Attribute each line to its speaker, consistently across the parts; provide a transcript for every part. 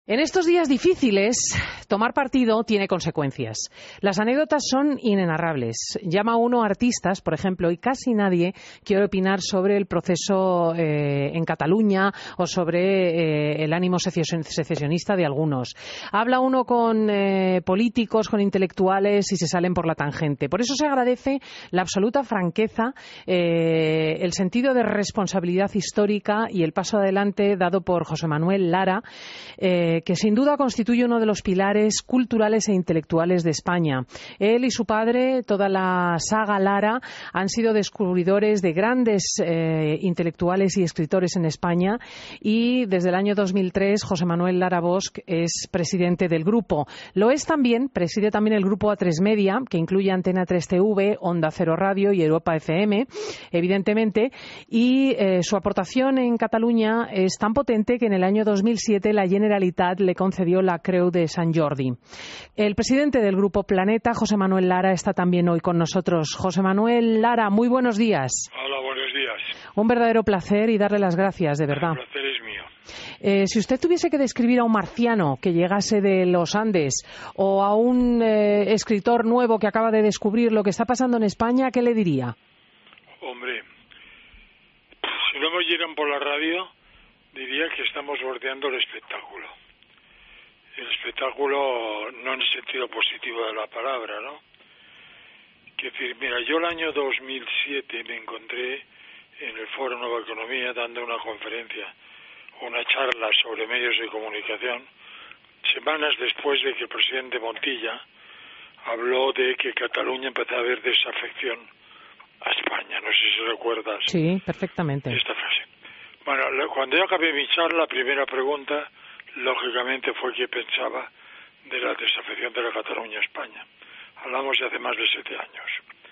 Speaker 1: En estos días difíciles, tomar partido tiene consecuencias. Las anécdotas son inenarrables. Llama uno a artistas, por ejemplo, y casi nadie quiere opinar sobre el proceso en Cataluña o sobre el ánimo secesionista de algunos. Habla uno con políticos, con intelectuales y se salen por la tangente. Por eso se agradece la absoluta franqueza, el sentido de responsabilidad histórica y el paso adelante dado por José Manuel Lara, que sin duda constituye uno de los pilares culturales e intelectuales de España. Él y su padre, toda la saga Lara, han sido descubridores de grandes intelectuales y escritores en España, y desde el año 2003 José Manuel Lara Bosch es presidente del grupo. Lo es también, preside también el grupo A3 Media, que incluye Antena 3 TV, Onda Cero Radio y Europa FM, evidentemente, y su aportación en Cataluña es tan potente que en el año 2007 la Generalitat le concedió la Creu de Sant Jordi. El presidente del Grupo Planeta, José Manuel Lara, está también hoy con nosotros. José Manuel Lara, muy buenos días.
Speaker 2: Hola, buenos días.
Speaker 1: Un verdadero placer y darle las gracias, de verdad.
Speaker 2: El placer es mío.
Speaker 1: Si usted tuviese que describir a un marciano que llegase de los Andes o a un escritor nuevo que acaba de descubrir lo que está pasando en España, ¿qué le diría?
Speaker 2: Hombre, si no me oyeran por la radio, diría que estamos bordeando el espectáculo. El espectáculo no en el sentido positivo de la palabra, ¿no? Quiero decir, mira, yo el año 2007 me encontré en el Foro Nueva Economía dando una conferencia, una charla sobre medios de comunicación, semanas después de que el presidente Montilla habló de que Cataluña empezaba a ver desafección a España. No sé si recuerdas.
Speaker 1: Sí, perfectamente.
Speaker 2: Esta frase. Bueno, cuando yo acabé mi charla, la primera pregunta, lógicamente, fue qué pensaba de la desafección de la Cataluña a España. Hablamos de hace más de 7 años.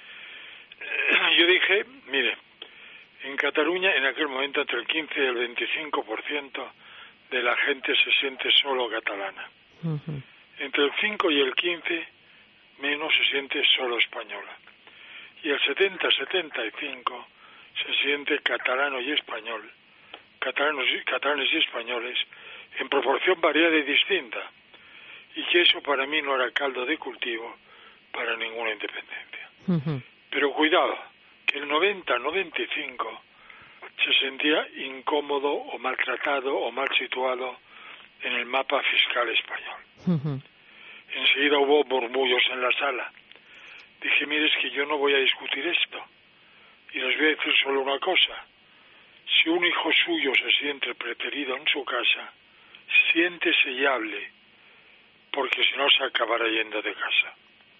Speaker 2: Yo dije, mire, en Cataluña en aquel momento entre el 15 y el 25% de la gente se siente solo catalana.
Speaker 1: Uh-huh.
Speaker 2: Entre el 5 y el 15 menos se siente solo española. Y el 70-75 se siente catalano y español, catalanes y españoles, en proporción variada y distinta, y que eso para mí no era caldo de cultivo para ninguna independencia.
Speaker 1: Uh-huh.
Speaker 2: Pero cuidado, que el 90-95 se sentía incómodo o maltratado o mal situado en el mapa fiscal español.
Speaker 1: Uh-huh.
Speaker 2: Enseguida hubo murmullos en la sala. Dije, mire, es que yo no voy a discutir esto, y les voy a decir solo una cosa. Si un hijo suyo se siente preterido en su casa, siéntese y hable, porque si no se acabará yendo de casa.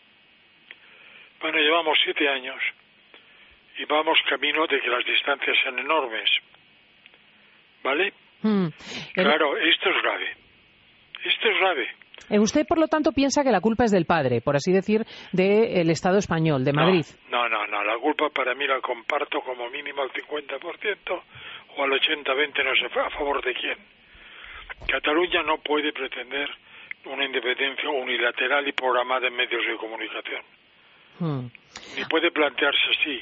Speaker 2: Bueno, llevamos 7 años y vamos camino de que las distancias sean enormes, ¿vale? Claro, esto es grave. Esto es grave.
Speaker 1: Usted, por lo tanto, piensa que la culpa es del padre, por así decir, del Estado español, de Madrid.
Speaker 2: No. La culpa para mí la comparto como mínimo al 50% o al 80-20, no sé a favor de quién. Cataluña no puede pretender una independencia unilateral y programada en medios de comunicación. Ni puede plantearse así.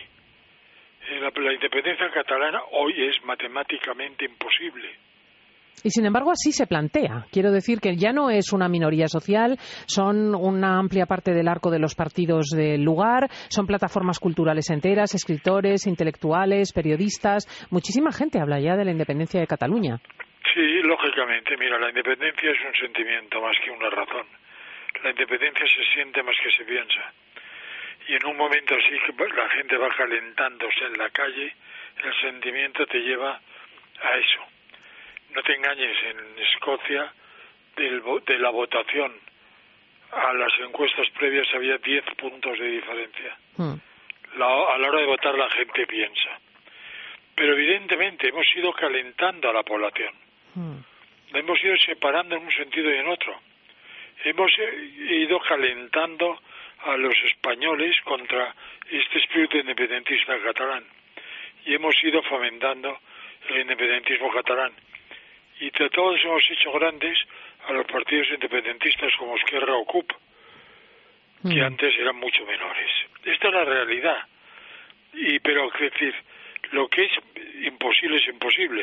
Speaker 2: La independencia catalana hoy es matemáticamente imposible.
Speaker 1: Y sin embargo así se plantea. Quiero decir que ya no es una minoría social, son una amplia parte del arco de los partidos del lugar, son plataformas culturales enteras, escritores, intelectuales, periodistas. Muchísima gente habla ya de la independencia de Cataluña.
Speaker 2: Sí, lógicamente. Mira, la independencia es un sentimiento más que una razón. La independencia se siente más que se piensa. Y en un momento así que la gente va calentándose en la calle, el sentimiento te lleva a eso. No te engañes, en Escocia, de la votación a las encuestas previas había 10 puntos de diferencia. A la hora de votar la gente piensa. Pero evidentemente hemos ido calentando a la población. La hemos ido separando en un sentido y en otro. Hemos ido calentando a los españoles contra este espíritu independentista catalán. Y hemos ido fomentando el independentismo catalán. Y de todos hemos hecho grandes a los partidos independentistas como Esquerra o CUP, que antes eran mucho menores. Esta es la realidad. Pero, es decir, lo que es imposible es imposible.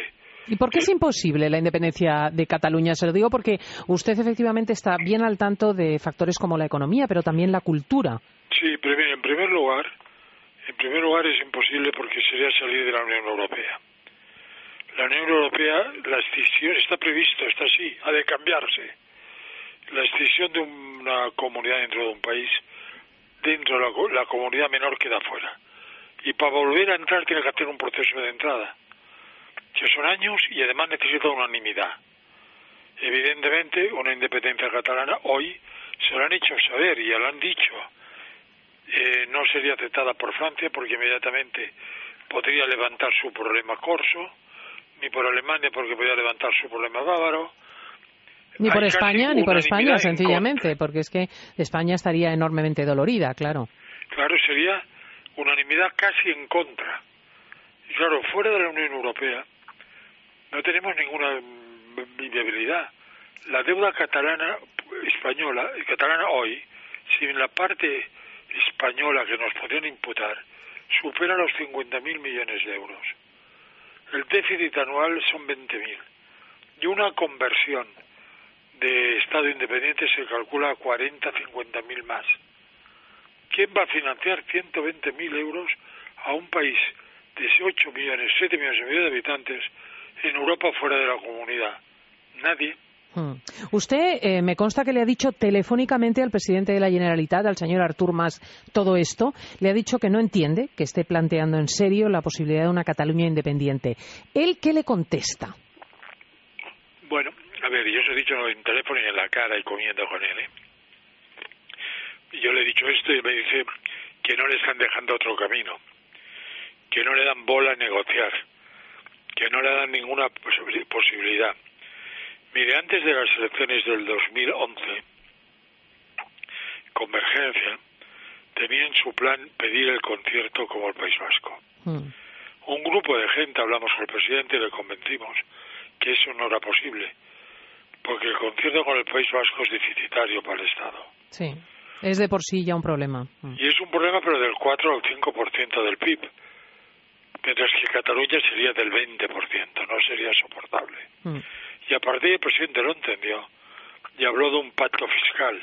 Speaker 1: ¿Y por qué es imposible la independencia de Cataluña? Se lo digo porque usted efectivamente está bien al tanto de factores como la economía, pero también la cultura.
Speaker 2: Sí, pero en primer lugar es imposible porque sería salir de la Unión Europea. La Unión Europea, la escisión está previsto, está así, ha de cambiarse. La escisión de una comunidad dentro de un país, dentro de la comunidad menor queda fuera. Y para volver a entrar tiene que hacer un proceso de entrada, que son años y además necesita unanimidad. Evidentemente, una independencia catalana hoy se lo han hecho saber y ya lo han dicho. No sería aceptada por Francia porque inmediatamente podría levantar su problema corso, ni por Alemania porque podría levantar su problema bávaro.
Speaker 1: Ni por España, sencillamente, porque es que España estaría enormemente dolorida, claro.
Speaker 2: Claro, sería unanimidad casi en contra. Y claro, fuera de la Unión Europea no tenemos ninguna viabilidad. La deuda catalana hoy, sin la parte española que nos podrían imputar, supera los 50.000 millones de euros. El déficit anual son 20.000. Y una conversión de Estado independiente se calcula a 50.000 más. ¿Quién va a financiar 120.000 euros a un país de 7 millones y medio de habitantes en Europa fuera de la comunidad? Nadie.
Speaker 1: Usted me consta que le ha dicho telefónicamente al presidente de la Generalitat, al señor Artur Mas, todo esto. Le ha dicho que no entiende que esté planteando en serio la posibilidad de una Cataluña independiente. ¿Él qué le contesta?
Speaker 2: Bueno, a ver, yo os he dicho en teléfono y en la cara y comiendo con él, Y yo le he dicho esto y me dice que no le están dejando otro camino, que no le dan bola a negociar, que no le dan ninguna posibilidad. Mire, antes de las elecciones del 2011, Convergencia tenía en su plan pedir el concierto como el País Vasco. Un grupo de gente, hablamos con el presidente y le convencimos que eso no era posible, porque el concierto con el País Vasco es deficitario para el Estado.
Speaker 1: Sí, es de por sí ya un problema.
Speaker 2: Y es un problema, pero del 4 al 5% del PIB, mientras que Cataluña sería del 20%, no sería soportable. Y a partir el presidente lo entendió y habló de un pacto fiscal.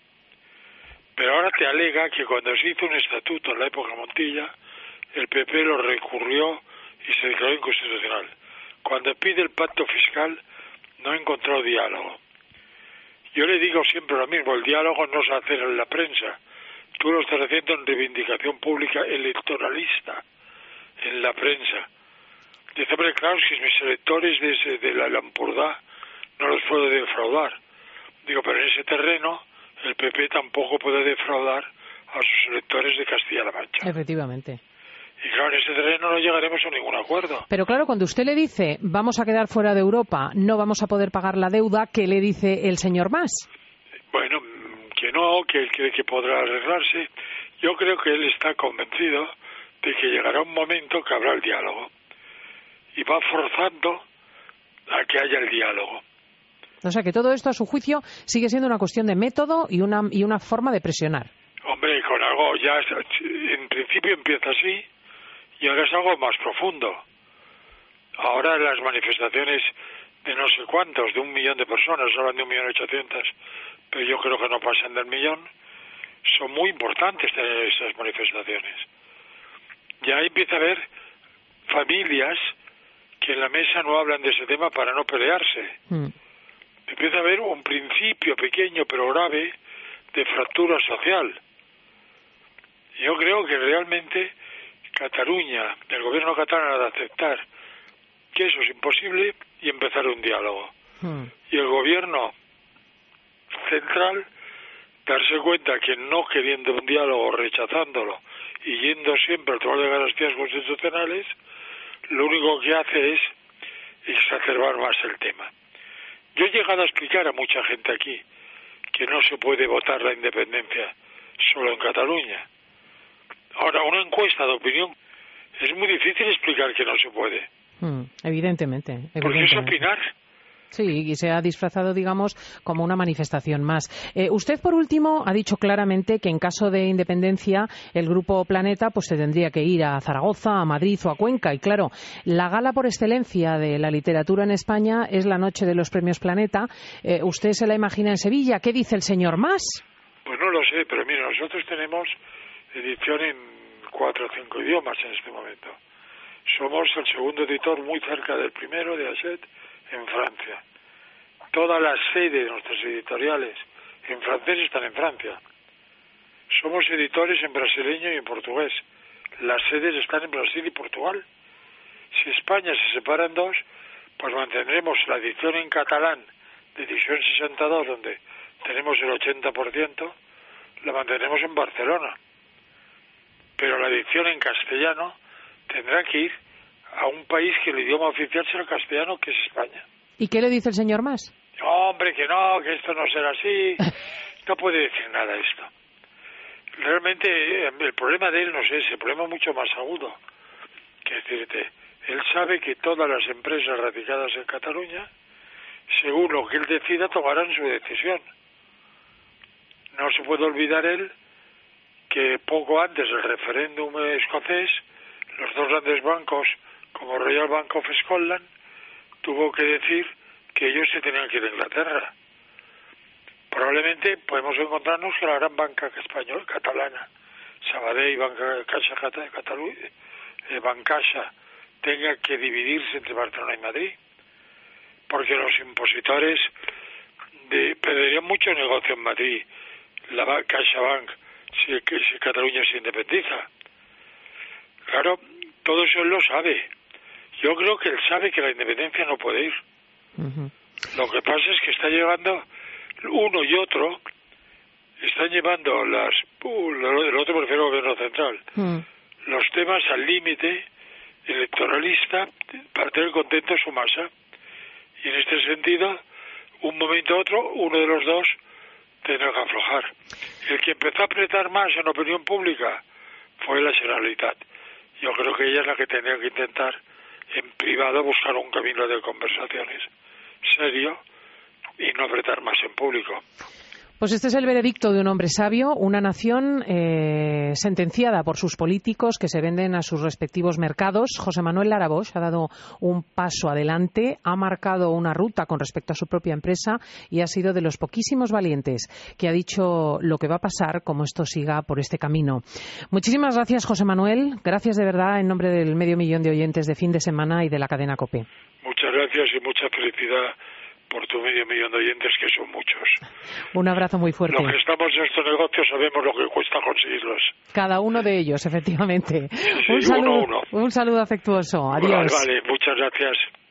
Speaker 2: Pero ahora te alega que cuando se hizo un estatuto en la época Montilla, el PP lo recurrió y se declaró inconstitucional. Cuando pide el pacto fiscal, no ha encontrado diálogo. Yo le digo siempre lo mismo, el diálogo no se hace en la prensa. Tú lo estás haciendo en reivindicación pública electoralista, en la prensa. Dice, hombre, claro, si mis electores de la Lampurdá no los puedo defraudar. Digo, pero en ese terreno el PP tampoco puede defraudar a sus electores de Castilla-La Mancha.
Speaker 1: Efectivamente.
Speaker 2: Y claro, en ese terreno no llegaremos a ningún acuerdo.
Speaker 1: Pero claro, cuando usted le dice, vamos a quedar fuera de Europa, no vamos a poder pagar la deuda, ¿qué le dice el señor Mas?
Speaker 2: Bueno, que no, que él cree que podrá arreglarse. Yo creo que él está convencido de que llegará un momento que habrá el diálogo. Y va forzando a que haya el diálogo.
Speaker 1: O sea que todo esto, a su juicio, sigue siendo una cuestión de método y una forma de presionar.
Speaker 2: Hombre, con algo ya, en principio empieza así y ahora es algo más profundo. Ahora las manifestaciones de no sé cuántos, de 1 millón de personas, hablan de 1.800.000, pero yo creo que no pasan del 1.000.000, son muy importantes esas manifestaciones. Ya empieza a haber familias que en la mesa no hablan de ese tema para no pelearse. Empieza a haber un principio pequeño pero grave de fractura social. Yo creo que realmente Cataluña, el gobierno catalán ha de aceptar que eso es imposible y empezar un diálogo. Y el gobierno central darse cuenta que no queriendo un diálogo, rechazándolo y yendo siempre al Tribunal de Garantías Constitucionales, lo único que hace es exacerbar más el tema. Yo he llegado a explicar a mucha gente aquí que no se puede votar la independencia solo en Cataluña. Ahora, una encuesta de opinión es muy difícil explicar que no se puede.
Speaker 1: Evidentemente.
Speaker 2: Porque es opinar.
Speaker 1: Sí, y se ha disfrazado, digamos, como una manifestación más. Usted, por último, ha dicho claramente que en caso de independencia el Grupo Planeta pues se tendría que ir a Zaragoza, a Madrid o a Cuenca. Y claro, la gala por excelencia de la literatura en España es la noche de los Premios Planeta. ¿Usted se la imagina en Sevilla? ¿Qué dice el señor Mas?
Speaker 2: Pues no lo sé, pero mira, nosotros tenemos edición en 4 o 5 idiomas en este momento. Somos el segundo editor muy cerca del primero, de Hachette, en Francia. Todas las sedes de nuestras editoriales en francés están en Francia. Somos editores en brasileño y en portugués. Las sedes están en Brasil y Portugal. Si España se separa en dos, pues mantendremos la edición en catalán de edición 62, donde tenemos el 80%, la mantendremos en Barcelona. Pero la edición en castellano tendrá que ir a un país que el idioma oficial sea el castellano, que es España.
Speaker 1: ¿Y qué le dice el señor Mas?
Speaker 2: Hombre, que no, que esto no será así. No puede decir nada de esto. Realmente el problema de él no es ese, el problema es mucho más agudo. Que decirte, él sabe que todas las empresas radicadas en Cataluña, según lo que él decida, tomarán su decisión. No se puede olvidar él que poco antes del referéndum escocés, los dos grandes bancos, como Royal Bank of Scotland, tuvo que decir que ellos se tenían que ir a Inglaterra. Probablemente podemos encontrarnos que la gran banca española, catalana, Sabadell, Bancaixa, tenga que dividirse entre Barcelona y Madrid, porque los impositores perderían mucho negocio en Madrid, la CaixaBank, si Cataluña se independiza. Claro, todo eso él lo sabe. Yo creo que él sabe que la independencia no puede ir. Uh-huh. Lo que pasa es que está llevando uno y otro, están llevando el otro prefiero el gobierno central, los temas al límite electoralista para tener contento a su masa. Y en este sentido, un momento u otro, uno de los dos tendrá que aflojar. El que empezó a apretar más en la opinión pública fue la Generalitat. Yo creo que ella es la que tendría que intentar en privado buscar un camino de conversaciones serio y no apretar más en público.
Speaker 1: Pues este es el veredicto de un hombre sabio, una nación sentenciada por sus políticos que se venden a sus respectivos mercados. José Manuel Lara Bosch ha dado un paso adelante, ha marcado una ruta con respecto a su propia empresa y ha sido de los poquísimos valientes que ha dicho lo que va a pasar como esto siga por este camino. Muchísimas gracias, José Manuel. Gracias de verdad en nombre del 500.000 de oyentes de Fin de Semana y de la cadena COPE.
Speaker 2: Muchas gracias y mucha felicidad por tu 500.000 de oyentes, que son muchos.
Speaker 1: Un abrazo muy fuerte.
Speaker 2: Los que estamos en estos negocios sabemos lo que cuesta conseguirlos.
Speaker 1: Cada uno de ellos, efectivamente.
Speaker 2: Sí,
Speaker 1: un saludo,
Speaker 2: uno.
Speaker 1: Un saludo afectuoso. Adiós.
Speaker 2: Vale, muchas gracias.